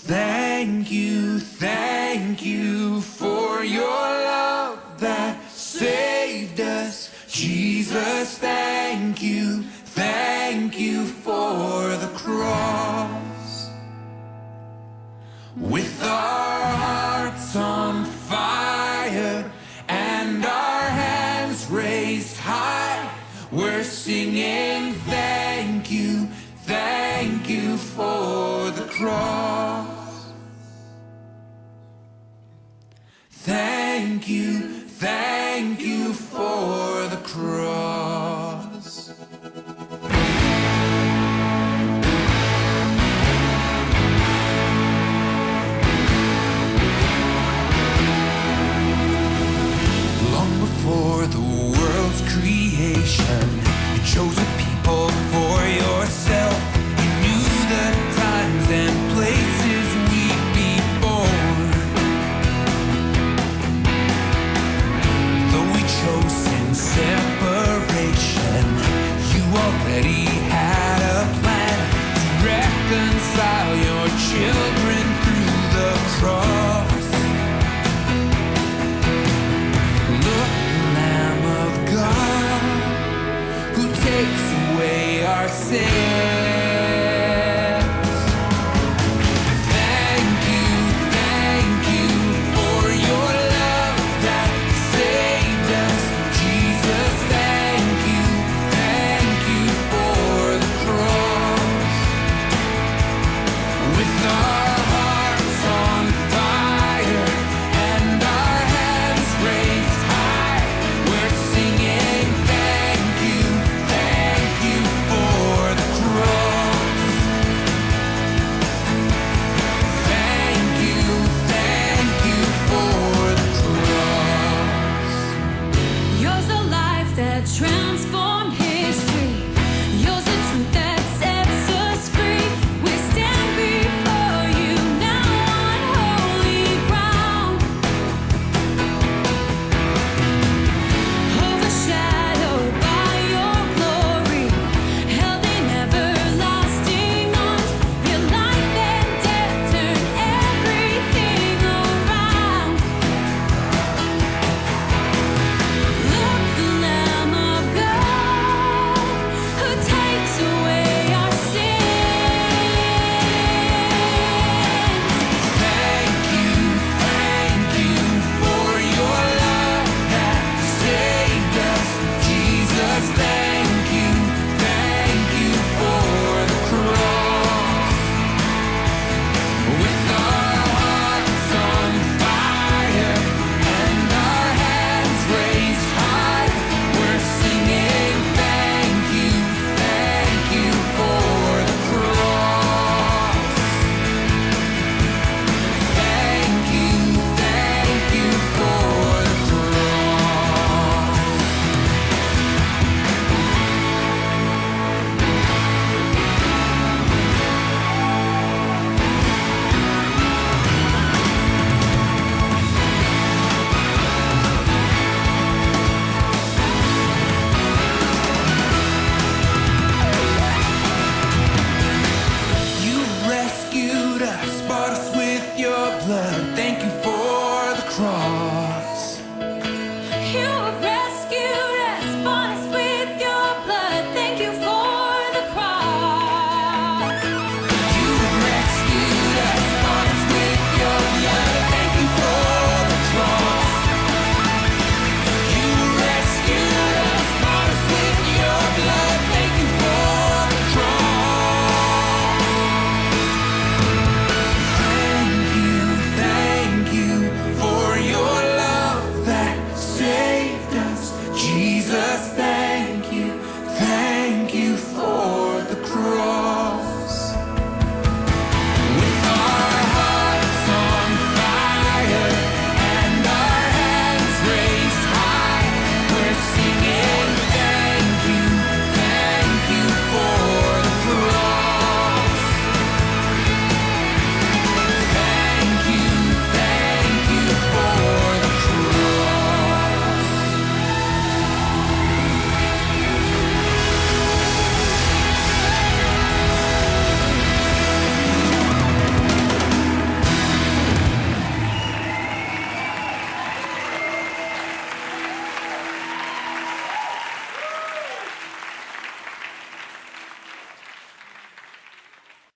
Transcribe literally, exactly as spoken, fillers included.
Thank you, thank you for your love that saved us. Jesus, thank you, thank you for the cross. With our hearts on fire and our hands raised high, we're singing thank you, thank you for the cross. Thank you, thank you for the cross. Long before the world's creation, you chose a people for yourself. You knew the times and places we'd be born. Though we chose in separation, you already had a plan to reconcile your children through the cross. Look, the Lamb of God, who takes away our sins. Thank you, thank you for your love that saved us. Jesus, thank you, thank you for the cross. With our hearts on fire and our hands raised high, we're singing thank you, thank you for the cross. Thank you, thank you for the cross. Yours the life that transformed history. Yours the truth that sets us free. We stand before you now on holy ground, overshadowed by your glory, held in everlasting arms. Your life and death turn everything around. Look, the Lamb of God, who takes away our sins. Thank you, thank you for your love that saved us. Jesus, thank you, thank you for the cross. With our hearts on fire and our hands raised high, we're singing thank you, thank you for the cross. Thank you, thank you for the cross. You rescued us, bought us with your blood.